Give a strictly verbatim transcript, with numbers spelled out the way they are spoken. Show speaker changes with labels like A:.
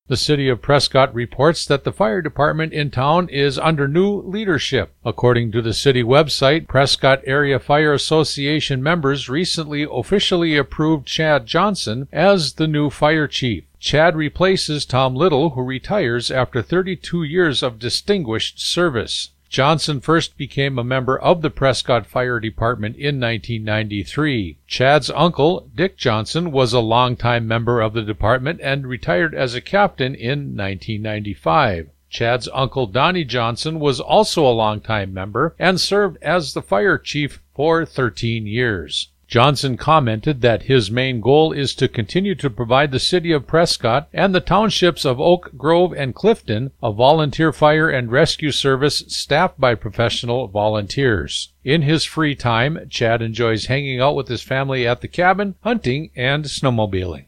A: The city of Prescott reports that the fire department in town is under new leadership. According to the city website, Prescott Area Fire Association members recently officially approved Chad Johnson as the new fire chief. Chad replaces Tom Little, who retires after thirty-two years of distinguished service. Johnson first became a member of the Prescott Fire Department in nineteen ninety-three. Chad's uncle, Dick Johnson, was a longtime member of the department and retired as a captain in nineteen ninety-five. Chad's uncle, Donnie Johnson, was also a longtime member and served as the fire chief for thirteen years. Johnson commented that his main goal is to continue to provide the city of Prescott and the townships of Oak Grove and Clifton a volunteer fire and rescue service staffed by professional volunteers. In his free time, Chad enjoys hanging out with his family at the cabin, hunting, and snowmobiling.